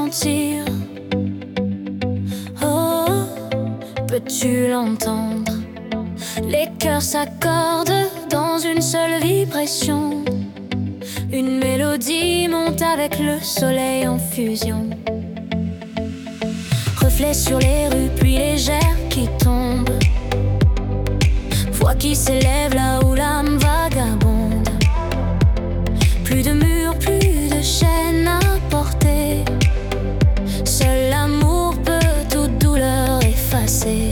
ressentir? Oh, peux-tu l'entendre? Les cœurs s'accordent dans une seule vibration. Une mélodie monte avec le soleil en fusion. Reflets sur les rues, pluie légère qui tombe. Voix qui s'élève là où l'âme vagabonde. Plus de murs, plus de chaînes à porter. Seul l'amour peut toute douleur effacer.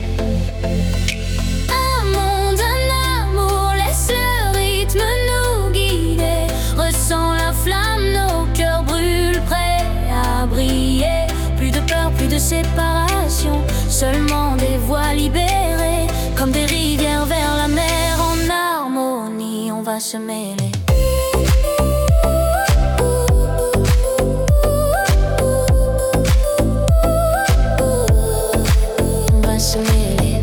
Un monde, un amour, laisse le rythme nous guider. Ressens la flamme, nos cœurs brûlent, prêts à briller. Plus de peur, plus de séparation, seulement des voix libérées. Comme des rivières vers la mer, en harmonie, on va se mêler. On va se mêler.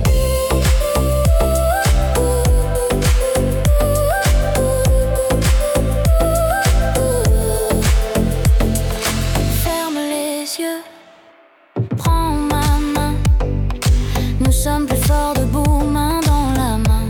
Ferme les yeux, prends ma main. Nous sommes plus forts debout, main dans la main.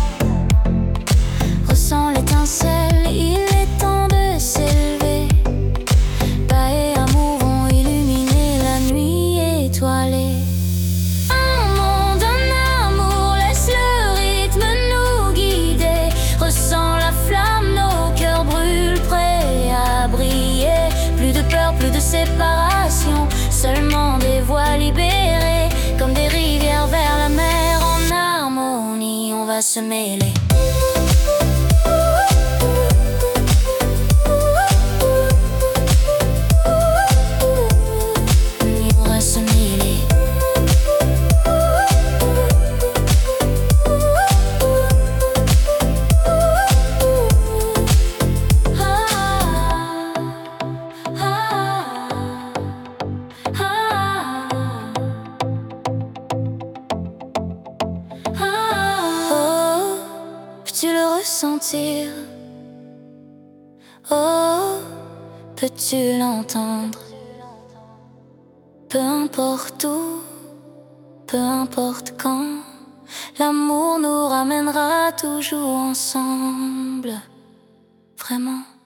Ressens l'étincelle, il est temps de s'élever. Paix et amour vont illuminer la nuit étoilée. Un monde, un amour, laisse le rythme nous guider. Ressens la flamme, nos cœurs brûlent, prêts à briller. Plus de peur, plus de séparation, seulement des voix libérées. Comme des rivières vers la mer, en harmonie, on va se mêler. On va se mêler. Oh, peux-tu le ressentir? Oh, peux-tu l'entendre? Peu importe où, peu importe quand, l'amour nous ramènera toujours ensemble, vraiment.